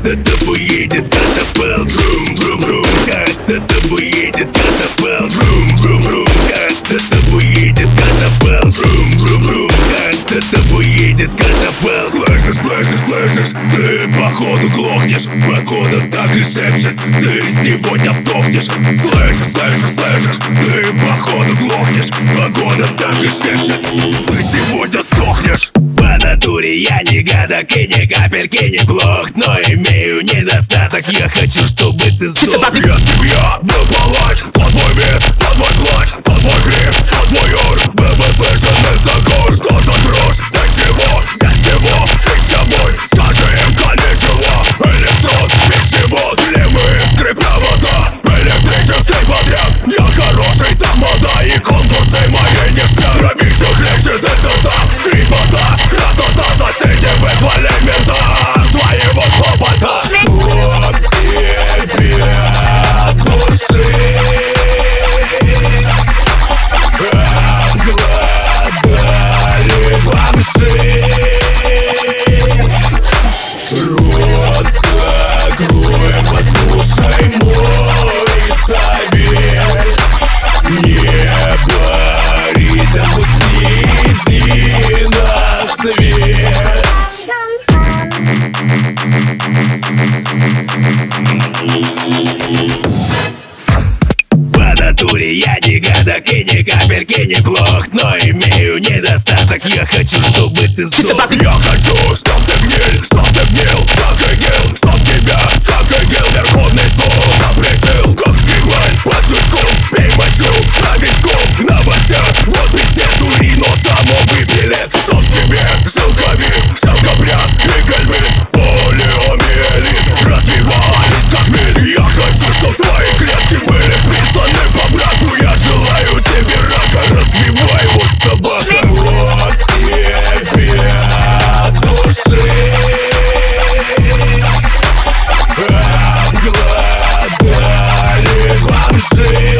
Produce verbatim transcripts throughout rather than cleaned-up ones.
за тобой едет катафалк. Врум, врум, врум, как за тобой едет катафалк. Врум, врум, врум, как за тобой едет катафалк. Врум, врум, врум, как за тобой едет катафалк. Слышишь, слышишь, слышишь, ты походу глохнешь. Погода так и шепчет, ты сегодня сдохнешь. Слышишь, слышишь, слышишь, ты походу глохнешь. Погода так и шепчет, ты сегодня сдохнешь. По натуре я не гадок и ни капельки не плох, но имею недостаток, я хочу, чтобы ты сдох. Я тебя был палач, под твой вес, под твой плач, под твой гриф, под твой ор. ББ слышен за гор, что за грош, для чего, за всего, ты собой, скажи им количество. Электрод, пищевод, левые скрипт-провода, электрический подряд. Я хороший тамада и конкурсы мои ништяк. Пробивших лечит СРТ, крипота, красота, соседи вызвали мента твоего хлопота. Вот тебе от души обгладали бомжи. Рот закрой, послушай мой совет. Не борись, опусти, иди на свет. По натуре я не гадок и ни капельки не плох, но имею недостаток, я хочу, чтобы ты сдох. Я хочу, чтоб ты гнил, чтоб ты гнил, как игел, чтоб тебя, как игел, Верховный суд запретил. Как скрипаль, под жучком, пей мочу, новичком, на новостях. Вот пиздец, урино, само выпилец. Что в тебе, шелковик, шелкопряд и гальмит, полиомиелит, развивались как миль. Я хочу, чтоб твои клетки были вписаны по браку. Я желаю тебе рака, развивай его собака. Вот тебе от души обгладали бомжи.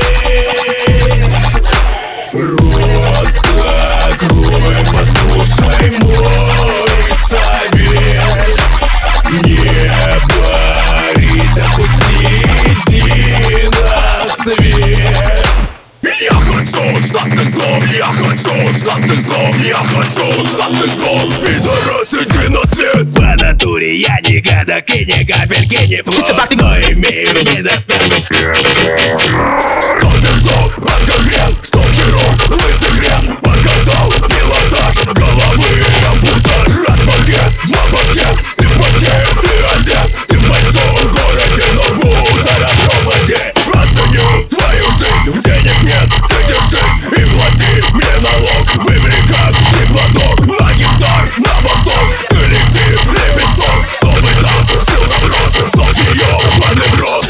Рот закрой, послушай мой совет. Не борись, опусти, иди на свет. Я хочу, чтоб ты сдох, я хочу, чтоб ты сдох, я хочу, чтоб ты сдох. Пидорас, иди на свет. По натуре я не гадок и ни капельки не плох, но имею недостаток. Что ты сдох, ангел, что херург, лысый хрен показал пилотаж головы, ампутаж, размаркет, два пакет. Ты в пакет, ты одет, ты в большом городе, но в узоропроводе. Оценю твою жизнь, в денег нет, ты держись и плати мне налог. Выбери как теплоток, на гектар, на восток. Ты лети, лепесток, чтобы там жил народ, сдох ее, падай в рот.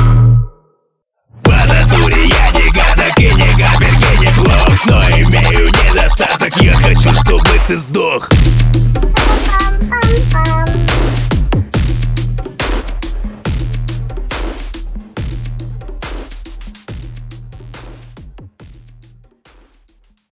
По натуре я не гадок и ни капельки не плох, но имею недостаток, я хочу, чтобы ты сдох.